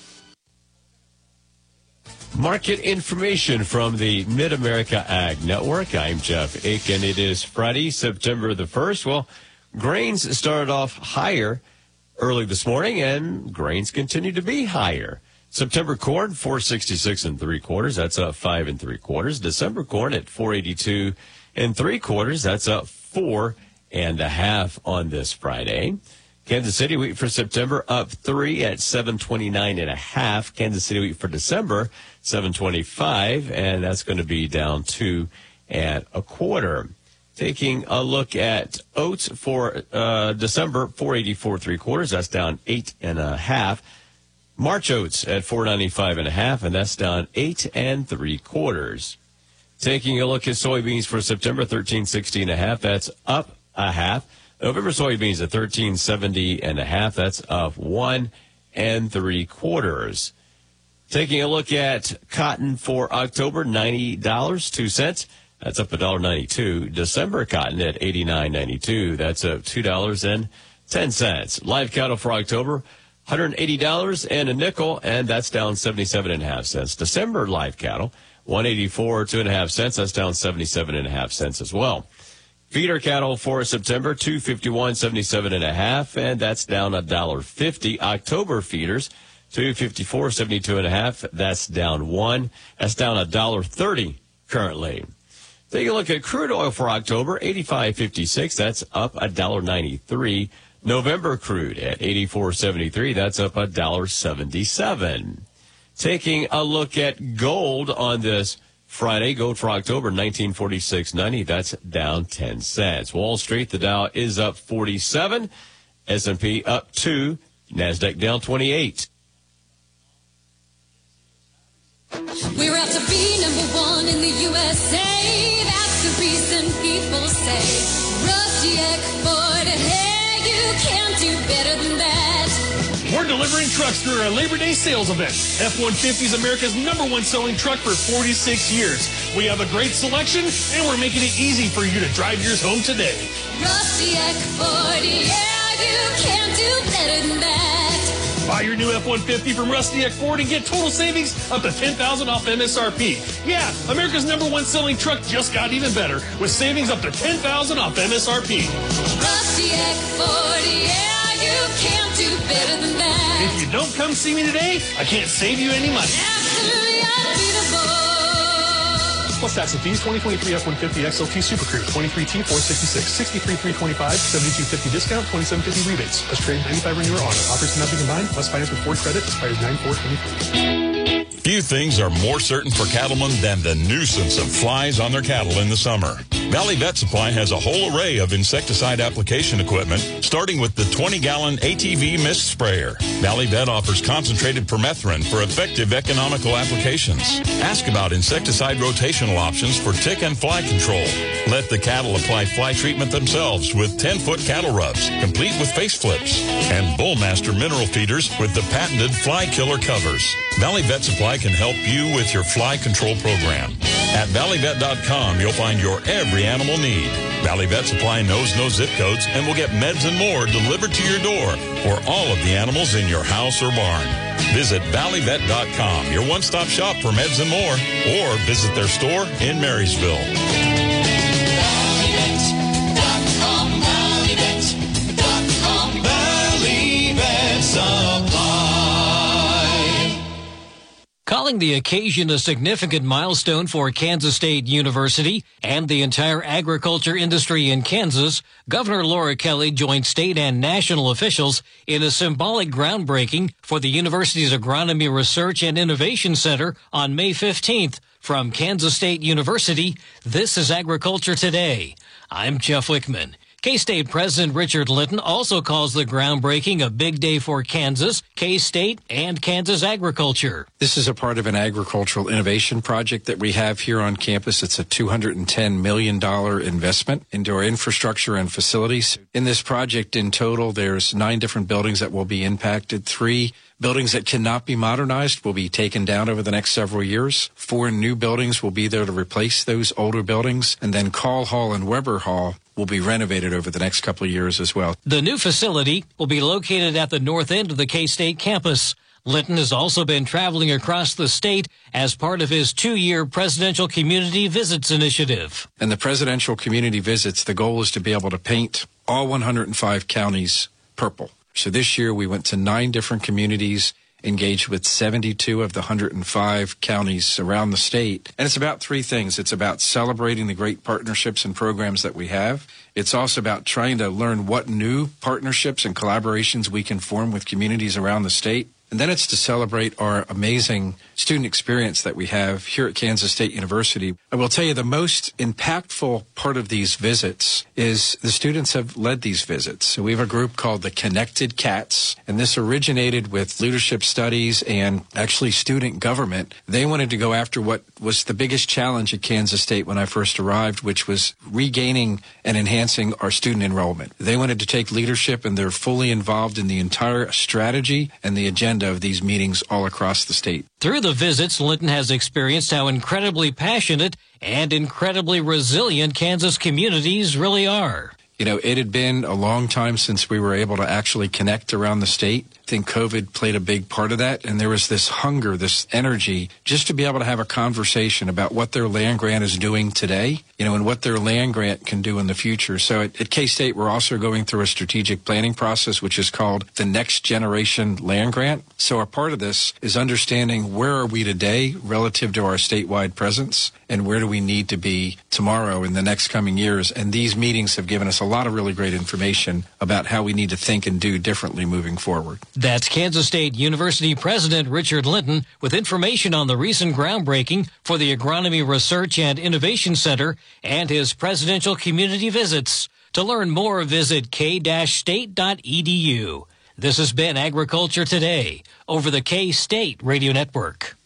Market information from the Mid-America Ag Network. I'm Jeff Aiken. It is Friday, September the 1st. Well, grains started off higher early this morning, and grains continue to be higher. September corn, 466 3/4. That's up 5 3/4. December corn at 482 3/4. That's up 4 1/2 on this Friday. Kansas City wheat for September up 3 at 729 1/2. Kansas City wheat for December 725, and that's going to be down 2 1/4. Taking a look at oats for December, 484 3/4. That's down 8 1/2. March oats at 495 1/2, and that's down 8 3/4. Taking a look at soybeans for September, 1360 1/2. That's up 1/2. November soybeans at 1370 1/2. That's up 1 3/4. Taking a look at cotton for October, $90.02. That's up $1.92. December cotton at $89.92. That's up $2.10. Live cattle for October, $180 and a nickel, and that's down 77 1/2 cents. December live cattle, $184 2.5 cents. That's down 77 1/2 cents as well. Feeder cattle for September, $251 77 1/2, and that's down $1.50. October feeders, $254 72 1/2. That's down 1. That's down $1.30 currently. Take a look at crude oil for October, 85.56. That's up $1.93. November crude at 84.73. That's up $1.77. Taking a look at gold on this Friday, gold for October, 1946.90. That's down 10 cents. Wall Street, the Dow is up 47. S&P up 2. NASDAQ down 28. We're out to be number one in the USA. That's the reason people say, Rusty Ford, hey, you can't do better than that. We're delivering trucks through our Labor Day sales event. F-150 is America's #1 selling truck for 46 years. We have a great selection, and we're making it easy for you to drive yours home today. Rusty Ford, yeah, you can't do better than that. Buy your new F-150 from Rusty Ford and get total savings up to $10,000 off MSRP. Yeah, America's #1 selling truck just got even better with savings up to $10,000 off MSRP. Rusty Ford, yeah, you can't do better than that. If you don't come see me today, I can't save you any money. Absolutely unbeatable. plus tax and fees. 2023 F-150 XLT Super Crew. 23T 466. 63,325. 7250 discount. 2750 rebates. Plus trade 95 or newer auto. Offers cannot be combined. Must finance with Ford credit. Expires 9/4/23. Few things are more certain for cattlemen than the nuisance of flies on their cattle in the summer. Valley Vet Supply has a whole array of insecticide application equipment, starting with the 20-gallon ATV mist sprayer. Valley Vet offers concentrated permethrin for effective economical applications. Ask about insecticide rotational options for tick and fly control. Let the cattle apply fly treatment themselves with 10-foot cattle rubs, complete with face flips, and Bullmaster mineral feeders with the patented fly killer covers. Valley Vet Supply can help you with your fly control program. At valleyvet.com, you'll find your every animal need. Valley Vet Supply knows no zip codes and will get meds and more delivered to your door for all of the animals in your house or barn. Visit valleyvet.com, your one-stop shop for meds and more, or visit their store in Marysville. Valleyvet.com, Valleyvet.com, Valley Vet Supply. Calling the occasion a significant milestone for Kansas State University and the entire agriculture industry in Kansas, Governor Laura Kelly joined state and national officials in a symbolic groundbreaking for the university's Agronomy Research and Innovation Center on May 15th. From Kansas State University, this is Agriculture Today. I'm Jeff Wickman. K-State President Richard Linton also calls the groundbreaking a big day for Kansas, K-State, and Kansas agriculture. This is a part of an agricultural innovation project that we have here on campus. It's a $210 million investment into our infrastructure and facilities. In this project in total, there's 9 different buildings that will be impacted. 3 buildings that cannot be modernized will be taken down over the next several years. 4 new buildings will be there to replace those older buildings. And then Call Hall and Weber Hall will be renovated over the next couple of years as well. The new facility will be located at the north end of the K-State campus. Linton has also been traveling across the state as part of his 2-year Presidential Community Visits initiative. And the Presidential Community Visits, the goal is to be able to paint all 105 counties purple. So this year we went to 9 different communities, engaged with 72 of the 105 counties around the state. And it's about 3 things. It's about celebrating the great partnerships and programs that we have. It's also about trying to learn what new partnerships and collaborations we can form with communities around the state. And then it's to celebrate our amazing student experience that we have here at Kansas State University. I will tell you the most impactful part of these visits is the students have led these visits. So we have a group called the Connected Cats, and this originated with leadership studies and actually student government. They wanted to go after what was the biggest challenge at Kansas State when I first arrived, which was regaining and enhancing our student enrollment. They wanted to take leadership, and they're fully involved in the entire strategy and the agenda of these meetings all across the state. Through the visits, Linton has experienced how incredibly passionate and incredibly resilient Kansas communities really are. You know, it had been a long time since we were able to actually connect around the state. I think COVID played a big part of that, and there was this hunger, this energy, just to be able to have a conversation about what their land grant is doing today, and what their land grant can do in the future. So at K-State, we're also going through a strategic planning process, which is called the Next Generation Land Grant. So a part of this is understanding where are we today relative to our statewide presence, and where do we need to be tomorrow in the next coming years. And these meetings have given us a lot of really great information about how we need to think and do differently moving forward. That's Kansas State University President Richard Linton with information on the recent groundbreaking for the Agronomy Research and Innovation Center and his presidential community visits. To learn more, visit k-state.edu. This has been Agriculture Today over the K-State Radio Network.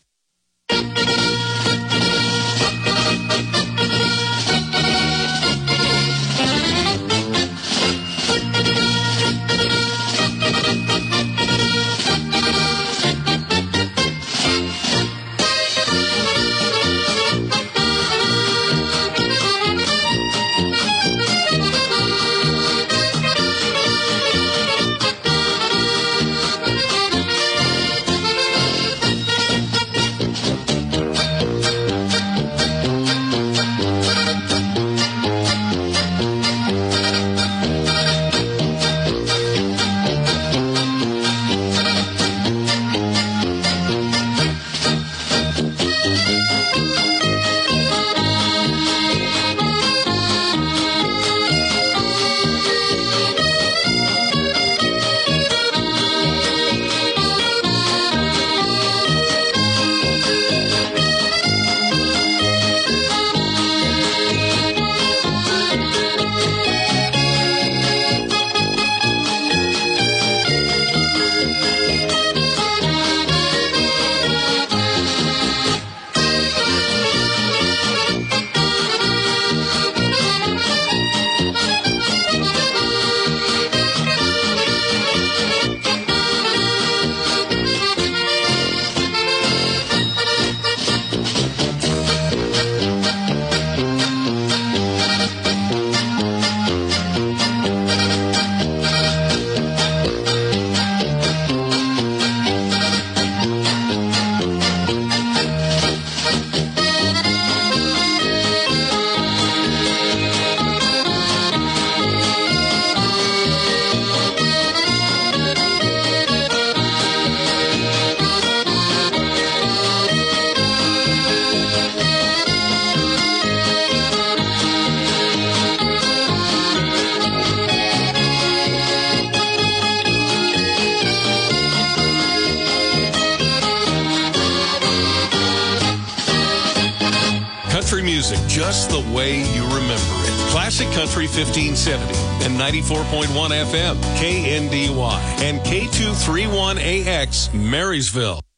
just the way you remember it. Classic Country 1570 and 94.1 FM, KNDY, and K231AX, Marysville.